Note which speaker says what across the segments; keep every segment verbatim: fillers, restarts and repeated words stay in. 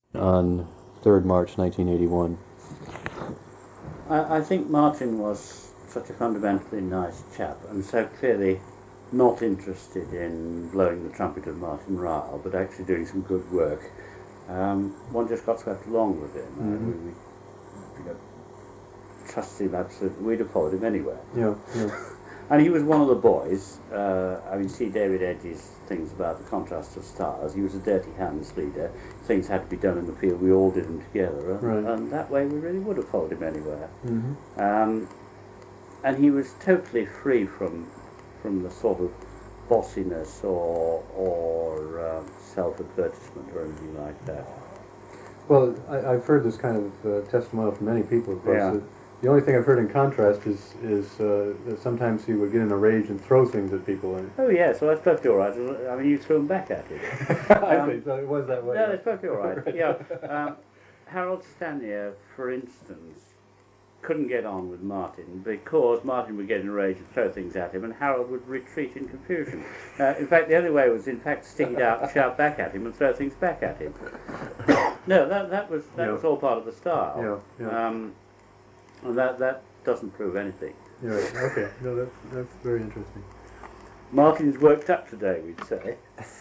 Speaker 1: on third March nineteen eighty-one?
Speaker 2: I, I think Martin was such a fundamentally nice chap, and so clearly not interested in blowing the trumpet of Martin Ryle, but actually doing some good work. Um, one just got swept along with him.
Speaker 3: Mm-hmm.
Speaker 2: Uh, we, we you know, trusted him absolutely. We'd have followed him anywhere.
Speaker 3: Yeah, yeah.
Speaker 2: And he was one of the boys. Uh, I mean, see David Edge's things about the contrast of styles. He was a dirty hands leader. Things had to be done in the field. We all did them together, and,
Speaker 3: Right.
Speaker 2: and that way we really would have followed him anywhere.
Speaker 3: Mm-hmm.
Speaker 2: Um, and he was totally free from from the sort of bossiness or or um, self-advertisement or anything like that.
Speaker 3: Well, I, I've heard this kind of uh, testimonial from many people, of course.
Speaker 2: Yeah.
Speaker 3: That the only thing I've heard in contrast is is uh, that sometimes he would get in a rage and throw things at people. And
Speaker 2: Oh yes, well that's perfectly all right. I mean, you threw them back at him.
Speaker 3: I
Speaker 2: Um,
Speaker 3: see, so it was that way.
Speaker 2: No, that's perfectly all right. Yeah, um, Harold Stanier, for instance, couldn't get on with Martin because Martin would get in a rage and throw things at him, and Harold would retreat in confusion. Uh, in fact, the only way was, in fact, to stick it out and shout back at him and throw things back at him. No, that that was that
Speaker 3: Yeah.
Speaker 2: was all part of the style.
Speaker 3: Yeah, yeah.
Speaker 2: Um, and that that doesn't prove anything.
Speaker 3: Yeah, right. Okay, no, that's, that's very interesting.
Speaker 2: Martin's worked up today, we'd say.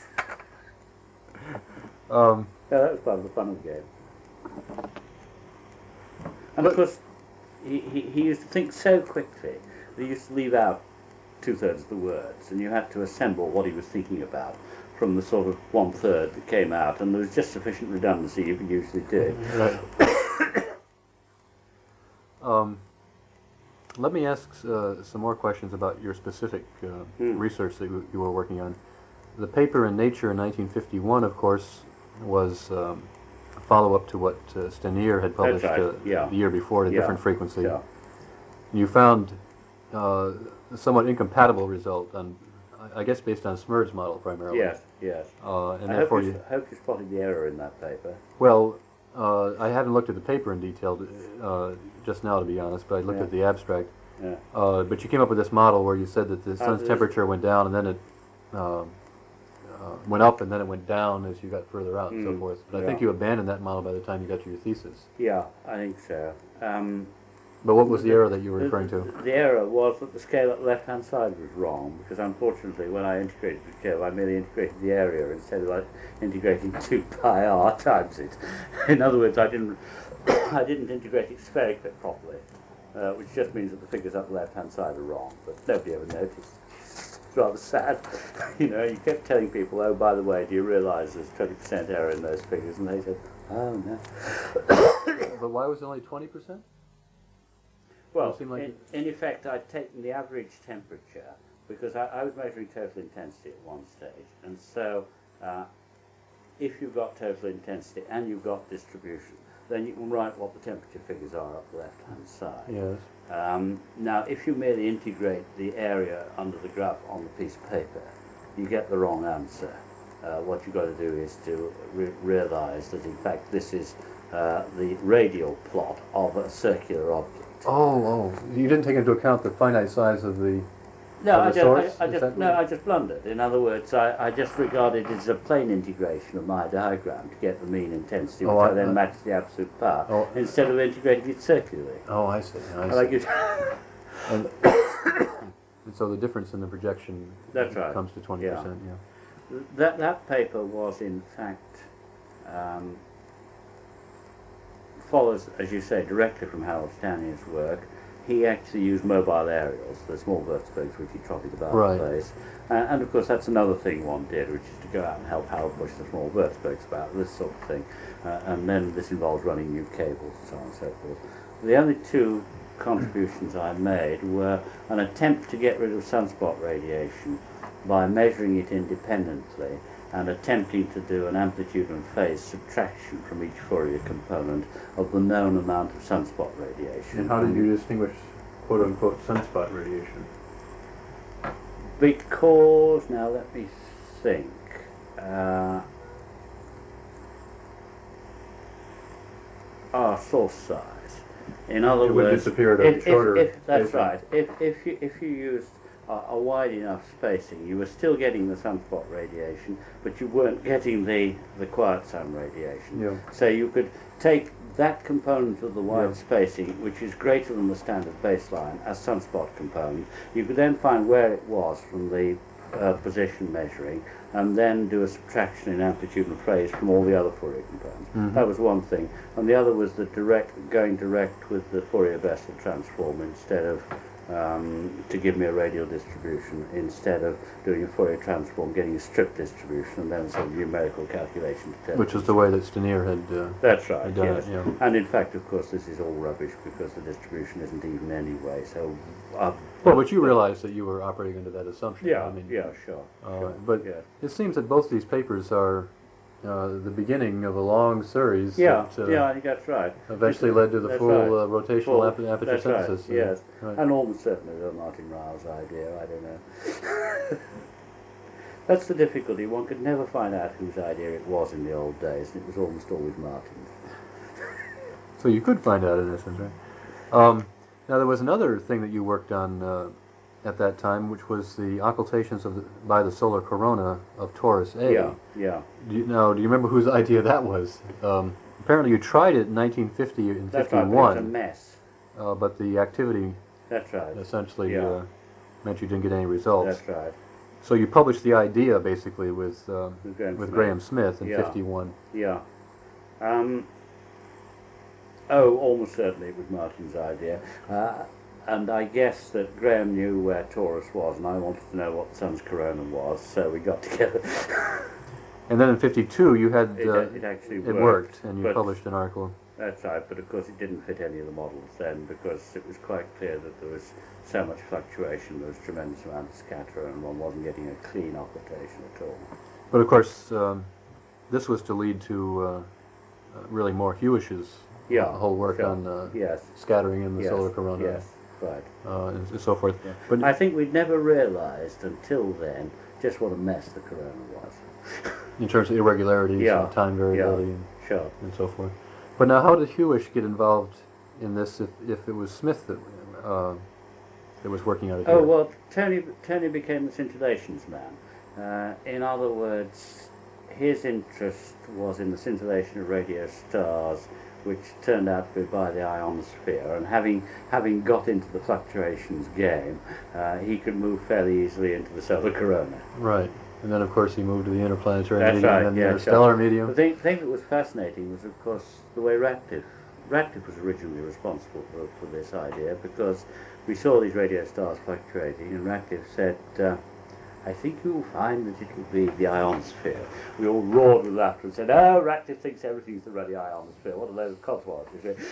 Speaker 1: Um,
Speaker 2: Yeah, that was part of the fun of the game. And of course, he, he, he used to think so quickly that he used to leave out two-thirds of the words, and you had to assemble what he was thinking about from the sort of one-third that came out, and there was just sufficient redundancy you usually did.
Speaker 1: right. um, let me ask uh, some more questions about your specific uh,
Speaker 2: Hmm.
Speaker 1: research that you, you were working on. The paper in Nature in nineteen fifty-one, of course, was um, a follow-up to what uh, Stanier had published
Speaker 2: right,
Speaker 1: uh,
Speaker 2: yeah.
Speaker 1: the year before at a
Speaker 2: Yeah,
Speaker 1: different frequency.
Speaker 2: Yeah.
Speaker 1: You found uh, a somewhat incompatible result, on, I I guess based on Smerd's model primarily.
Speaker 2: Yes, yes.
Speaker 1: Uh, and
Speaker 2: I
Speaker 1: therefore
Speaker 2: hope you,
Speaker 1: you,
Speaker 2: I hope you spotted the error in that paper.
Speaker 1: well, uh, I haven't looked at the paper in detail uh, just now, to be honest, but I looked
Speaker 2: Yeah.
Speaker 1: at the abstract.
Speaker 2: Yeah.
Speaker 1: Uh, but you came up with this model where you said that the sun's
Speaker 2: there's-
Speaker 1: temperature went down and then it um, uh, went up and then it went down as you got further out and so
Speaker 2: Mm,
Speaker 1: forth. But I
Speaker 2: yeah.
Speaker 1: think you abandoned that model by the time you got to your thesis.
Speaker 2: Yeah, I think so. Um,
Speaker 1: But what was the
Speaker 2: The-
Speaker 1: error that you were
Speaker 2: The-
Speaker 1: referring to?
Speaker 2: The error was that the scale at the left-hand side was wrong, because unfortunately when I integrated the scale, I merely integrated the area instead of like integrating two pi r times it. In other words, I didn't I didn't integrate it spherically properly, uh, which just means that the figures up the left-hand side are wrong, but nobody ever noticed. It's rather sad. You know, you kept telling people, oh, by the way, do you realise there's twenty percent error in those figures? And they said, oh, no.
Speaker 1: But why was it only twenty percent?
Speaker 2: Well,
Speaker 1: It seemed like
Speaker 2: in, in effect, I'd taken the average temperature because I, I was measuring total intensity at one stage, and so uh, if you've got total intensity and you've got distribution, then you can write what the temperature figures are up the left-hand side.
Speaker 1: Yes.
Speaker 2: Um, now, if you merely integrate the area under the graph on the piece of paper, you get the wrong answer. Uh, what you've got to do is to re- realize that, in fact, this is uh, the radial plot of a circular object.
Speaker 1: Oh, oh, you didn't take into account the finite size of the...
Speaker 2: No,
Speaker 1: Of
Speaker 2: I
Speaker 1: the
Speaker 2: just,
Speaker 1: source?
Speaker 2: I, I
Speaker 1: Is
Speaker 2: just,
Speaker 1: that
Speaker 2: no,
Speaker 1: what-
Speaker 2: I just blundered. In other words, I, I just regarded it as a plane integration of my diagram to get the mean intensity, which
Speaker 1: Oh,
Speaker 2: I,
Speaker 1: I-
Speaker 2: then
Speaker 1: I-
Speaker 2: matched the absolute power,
Speaker 1: Oh.
Speaker 2: instead of integrating it circularly.
Speaker 1: Oh, I see, I
Speaker 2: I
Speaker 1: see.
Speaker 2: like it.
Speaker 1: And, and so the difference in the projection
Speaker 2: That's right.
Speaker 1: comes to twenty percent, yeah.
Speaker 2: that that paper was, in fact, um, follows, as you say, directly from Harold Stanier's work. He actually used mobile aerials, the small vertispokes which he trotted about
Speaker 1: Right.
Speaker 2: the place. Uh, and of course that's another thing one did, which is to go out and help Harold push the small vertispokes about, this sort of thing. Uh, and then this involves running new cables and so on and so forth. The only two contributions I made were an attempt to get rid of sunspot radiation by measuring it independently and attempting to do an amplitude and phase subtraction from each Fourier component of the known amount of sunspot radiation.
Speaker 3: And how did you distinguish quote-unquote sunspot radiation?
Speaker 2: Because, now let me think, uh, our source size. In other
Speaker 3: It would
Speaker 2: words,
Speaker 3: disappear at a
Speaker 2: if, if-
Speaker 3: shorter
Speaker 2: if, that's
Speaker 3: spacing.
Speaker 2: right. If if you if you used a, a wide enough spacing, you were still getting the sunspot radiation, but you weren't getting the, the quiet sun radiation.
Speaker 3: Yeah.
Speaker 2: So you could take that component of the wide
Speaker 3: Yeah.
Speaker 2: spacing, which is greater than the standard baseline, as sunspot component. You could then find where it was from the uh, position measuring, and then do a subtraction in amplitude and phase from all the other Fourier components.
Speaker 1: Mhm.
Speaker 2: That was one thing. And the other was the direct, going direct with the Fourier-Bessel transform instead of um, to give me a radial distribution, instead of doing a Fourier transform, getting a strip distribution, and then some numerical calculation to tell.
Speaker 1: Which is the way that Stenier had. Uh,
Speaker 2: That's right,
Speaker 1: had done
Speaker 2: yes.
Speaker 1: it, yeah.
Speaker 2: And in fact, of course, this is all rubbish because the distribution isn't even anyway. So, uh,
Speaker 1: well, but you realize that you were operating under that assumption.
Speaker 2: yeah,
Speaker 1: I mean,
Speaker 2: yeah, sure.
Speaker 1: Uh,
Speaker 2: sure,
Speaker 1: but
Speaker 2: yeah.
Speaker 1: it seems that both these papers are uh, the beginning of a long series
Speaker 2: Yeah,
Speaker 1: that uh,
Speaker 2: yeah, I think that's right.
Speaker 1: eventually led to the
Speaker 2: That's
Speaker 1: full
Speaker 2: right.
Speaker 1: uh, rotational
Speaker 2: Full-
Speaker 1: ap- aperture
Speaker 2: that's right,
Speaker 1: synthesis. uh,
Speaker 2: yes.
Speaker 1: right.
Speaker 2: And almost certainly was Martin Rao's idea, I don't know. That's the difficulty. One could never find out whose idea it was in the old days, and it was almost always Martin's.
Speaker 1: So you could find out in essence, right? Um, now there was another thing that you worked on uh, at that time, which was the occultations of the, by the solar corona of Taurus A.
Speaker 2: Yeah, yeah.
Speaker 1: Do you, now, do you remember whose idea that was? Um, apparently, you tried it in nineteen fifty and
Speaker 2: That's right, but it was a
Speaker 1: fifty-one,
Speaker 2: mess.
Speaker 1: uh, but the activity
Speaker 2: That's right.
Speaker 1: essentially
Speaker 2: Yeah.
Speaker 1: uh, meant you didn't get any results.
Speaker 2: That's right.
Speaker 1: So you published the idea basically with uh,
Speaker 2: With Graham
Speaker 1: with
Speaker 2: Smith.
Speaker 1: Graham Smith in
Speaker 2: Yeah.
Speaker 1: fifty-one.
Speaker 2: Yeah. Um, oh, almost certainly it was Martin's idea. Uh, and I guess that Graham knew where Taurus was, and I wanted to know what the sun's corona was, so we got together.
Speaker 1: And then in fifty-two, you had
Speaker 2: It,
Speaker 1: uh,
Speaker 2: it actually
Speaker 1: it
Speaker 2: worked.
Speaker 1: worked, and you
Speaker 2: but-
Speaker 1: published an article.
Speaker 2: That's right, but of course it didn't fit any of the models then, because it was quite clear that there was so much fluctuation, there was a tremendous amount of scatter, and one wasn't getting a clean occultation at all.
Speaker 1: But of course, um, this was to lead to uh, uh, really more Hewish's
Speaker 2: Yeah,
Speaker 1: uh, whole work
Speaker 2: sure.
Speaker 1: on uh,
Speaker 2: Yes.
Speaker 1: scattering in the
Speaker 2: yes,
Speaker 1: solar corona
Speaker 2: Yes, right.
Speaker 1: uh, and so forth.
Speaker 2: Yeah.
Speaker 1: But
Speaker 2: I think we'd never realised until then just what a mess the corona was.
Speaker 1: in terms of irregularities
Speaker 2: Yeah,
Speaker 1: and time variability and,
Speaker 2: Sure.
Speaker 1: and so forth. But now, how did Hewish get involved in this if, if it was Smith that uh, that was working on it?
Speaker 2: Oh,
Speaker 1: here?
Speaker 2: well, Tony, Tony became the scintillations man. Uh, in other words, his interest was in the scintillation of radio stars, which turned out to be by the ionosphere. And having having got into the fluctuations game, uh, he could move fairly easily into the solar corona.
Speaker 1: Right. And then, of course, he moved to the interplanetary
Speaker 2: That's
Speaker 1: medium
Speaker 2: right,
Speaker 1: and the
Speaker 2: yeah,
Speaker 1: interstellar
Speaker 2: The
Speaker 1: medium.
Speaker 2: thing, thing that was fascinating was, of course, the way Radcliffe, Radcliffe was originally responsible for, for this idea, because we saw these radio stars fluctuating, and Radcliffe said, uh, I think you'll find that it will be the ionosphere. We all roared with laughter and said, oh, Radcliffe thinks everything's the ruddy ionosphere. What a load of cosmos, you see.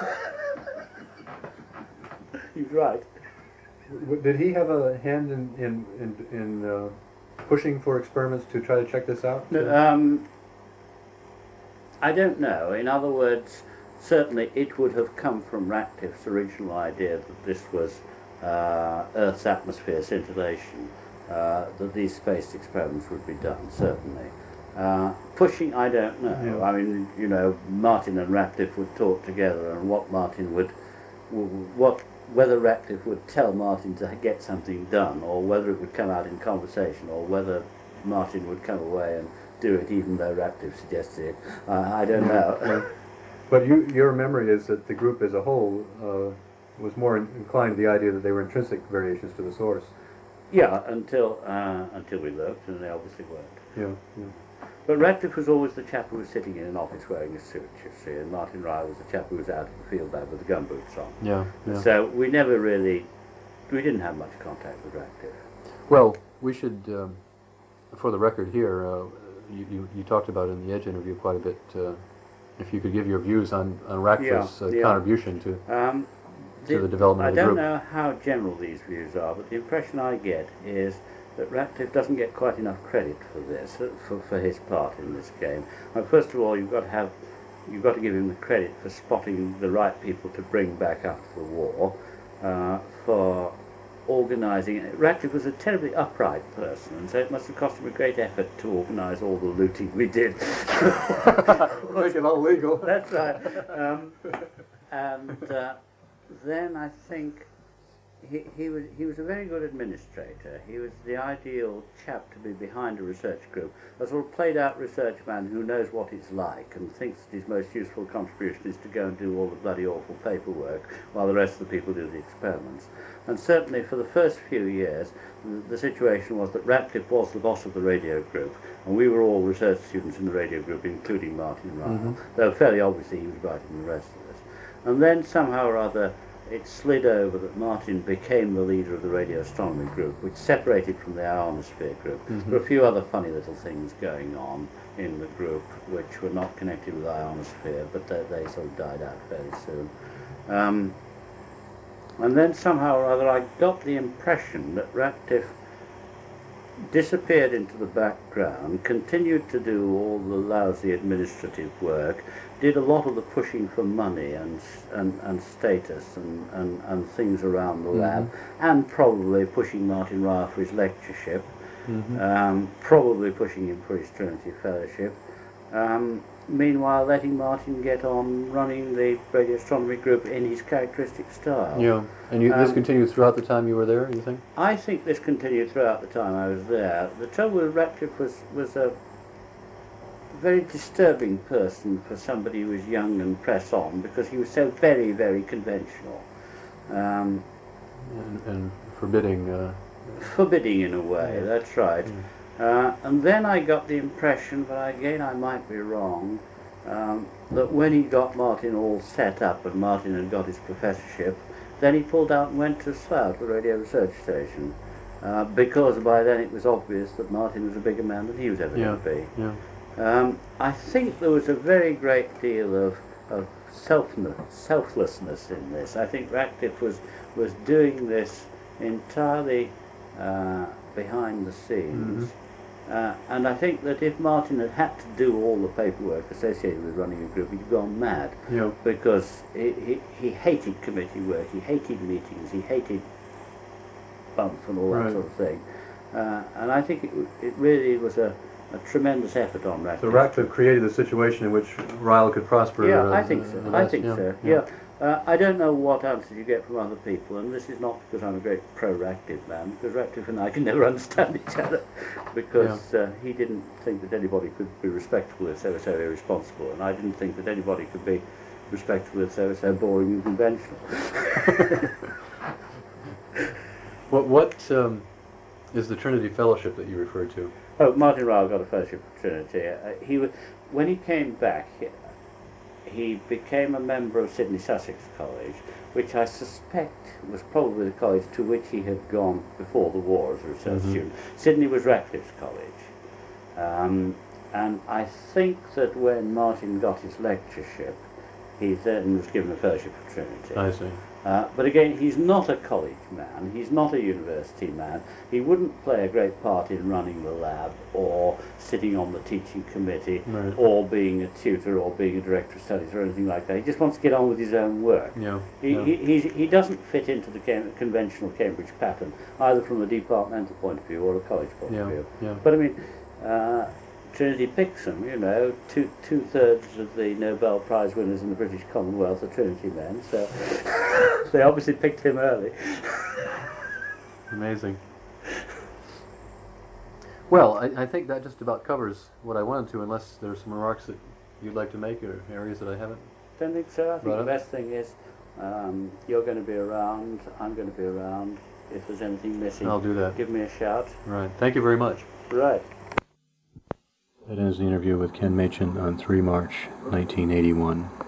Speaker 2: He's right.
Speaker 3: W- Did he have a hand in in in, in uh, pushing for experiments to try to check this out?
Speaker 2: Um, I don't know. In other words, certainly it would have come from Radcliffe's original idea that this was uh, Earth's atmosphere scintillation, uh, that these spaced experiments would be done, certainly. Uh, pushing, I don't know.
Speaker 3: Yeah.
Speaker 2: I mean, you know, Martin and Radcliffe would talk together, and what Martin would, w- what whether Radcliffe would tell Martin to get something done, or whether it would come out in conversation, or whether Martin would come away and do it even though Radcliffe suggested it. Uh, I don't know.
Speaker 3: But you, your memory is that the group as a whole uh, was more in- inclined to the idea that they were intrinsic variations to the source.
Speaker 2: Yeah, until uh, until we looked, and they obviously weren't.
Speaker 3: Yeah, yeah.
Speaker 2: But Radcliffe was always the chap who was sitting in an office wearing a suit, you see, and Martin Rye was the chap who was out in the field there with the gumboots on.
Speaker 1: Yeah, yeah.
Speaker 2: So we never really, we didn't have much contact with Radcliffe.
Speaker 1: Well, we should, um, for the record here, uh, you, you, you talked about in the Edge interview quite a bit. Uh, if you could give your views on, on Radcliffe's
Speaker 2: Yeah,
Speaker 1: uh,
Speaker 2: yeah.
Speaker 1: contribution to
Speaker 2: Um,
Speaker 1: to the development
Speaker 2: I
Speaker 1: of the
Speaker 2: don't
Speaker 1: group.
Speaker 2: know how general these views are, but the impression I get is that Radcliffe doesn't get quite enough credit for this, uh, for, for his part in this game. Well, first of all, you've got to have, you've got to give him the credit for spotting the right people to bring back after the war, uh, for organising it. Radcliffe was a terribly upright person, and so it must have cost him a great effort to organise all the looting we did.
Speaker 3: Make it all legal.
Speaker 2: That's right. Um, and uh, then I think he, he was he was a very good administrator. He was the ideal chap to be behind a research group, a sort of played out research man who knows what it's like and thinks that his most useful contribution is to go and do all the bloody awful paperwork while the rest of the people do the experiments. And certainly for the first few years, the, the situation was that Ratcliffe was the boss of the radio group, and we were all research students in the radio group, including Martin Ryle, mm-hmm. though fairly obviously he was brighter than the rest of us. And then somehow or other, it slid over that Martin became the leader of the radio astronomy group, which separated from the ionosphere group. Mm-hmm. There were a few other funny little things going on in the group which were not connected with ionosphere, but they, they sort of died out fairly soon. Um, and then somehow or other I got the impression that Ratcliffe disappeared into the background, continued to do all the lousy administrative work, did a lot of the pushing for money and and, and status and, and, and things around the lab, mm-hmm. and probably pushing Martin Ryle for his lectureship, mm-hmm. um, probably pushing him for his Trinity Fellowship. Um, meanwhile, letting Martin get on running the radio astronomy group in his characteristic style.
Speaker 1: Yeah, and you, this
Speaker 2: Um,
Speaker 1: continued throughout the time you were there, you think?
Speaker 2: I think this continued throughout the time I was there. The trouble with Ratcliffe was, was a very disturbing person for somebody who was young and press on, because he was so very, very conventional. Um,
Speaker 1: And, and forbidding... Uh,
Speaker 2: forbidding in a way,
Speaker 1: Yeah.
Speaker 2: that's right.
Speaker 1: Yeah.
Speaker 2: Uh, and then I got the impression, but again I might be wrong, um, that when he got Martin all set up and Martin had got his professorship, then he pulled out and went to Slough, the radio research station, uh, because by then it was obvious that Martin was a bigger man than he was ever
Speaker 1: yeah,
Speaker 2: going to be.
Speaker 1: yeah.
Speaker 2: Um, I think there was a very great deal of, of selfness, selflessness in this. I think Ratcliffe was, was doing this entirely uh, behind the scenes. Mm-hmm. Uh, and I think that if Martin had had to do all the paperwork associated with running a group, he'd have gone mad.
Speaker 1: Yeah.
Speaker 2: Because he, he, he hated committee work, he hated meetings, he hated bump and all that
Speaker 1: Right.
Speaker 2: sort of thing. Uh, and I think it, it really was a, a tremendous effort on Ratcliffe.
Speaker 3: So Ratcliffe created the situation in which Ryle could prosper.
Speaker 2: Yeah,
Speaker 3: uh,
Speaker 2: I think so.
Speaker 3: uh,
Speaker 2: I
Speaker 3: less,
Speaker 2: think
Speaker 3: yeah,
Speaker 2: so.
Speaker 3: yeah.
Speaker 2: Yeah. Uh, I don't know what answers you get from other people, and this is not because I'm a great pro-Ratcliffe man, because Ratcliffe and I can never understand each other, because uh, he didn't think that anybody could be respectable if they were so irresponsible, and I didn't think that anybody could be respectable if they were so boring and conventional.
Speaker 1: What, what um, is the Trinity Fellowship that you referred to?
Speaker 2: Oh, Martin Ryle got a fellowship of Trinity. Uh, he was, when he came back, he, he became a member of Sydney Sussex College, which I suspect was probably the college to which he had gone before the war as a research
Speaker 1: Mm-hmm.
Speaker 2: student. Sydney was Ratcliffe's college. Um, and I think that when Martin got his lectureship, he then was given a fellowship of Trinity.
Speaker 1: I see.
Speaker 2: Uh, but again, he's not a college man, he's not a university man, he wouldn't play a great part in running the lab or sitting on the teaching committee
Speaker 1: Right.
Speaker 2: or being a tutor or being a director of studies or anything like that. He just wants to get on with his own work.
Speaker 1: Yeah.
Speaker 2: He,
Speaker 1: yeah.
Speaker 2: he, he, he doesn't fit into the cam- conventional Cambridge pattern, either from a departmental point of view or a college point
Speaker 1: Yeah,
Speaker 2: of view.
Speaker 1: yeah.
Speaker 2: But I mean, uh, Trinity picks them, you know, two, two-thirds of the Nobel Prize winners in the British Commonwealth are Trinity men, so they obviously picked him early.
Speaker 1: Amazing. Well, I, I think that just about covers what I wanted to, unless there's some remarks that you'd like to make or areas that I haven't.
Speaker 2: Don't think so. I think
Speaker 1: Right.
Speaker 2: the best thing is um, you're going to be around, I'm going to be around. If there's anything missing,
Speaker 1: I'll do that.
Speaker 2: give me a shout.
Speaker 1: Right. Thank you very much.
Speaker 2: Right.
Speaker 1: That ends the interview with Ken Machin on the third of March, nineteen eighty-one.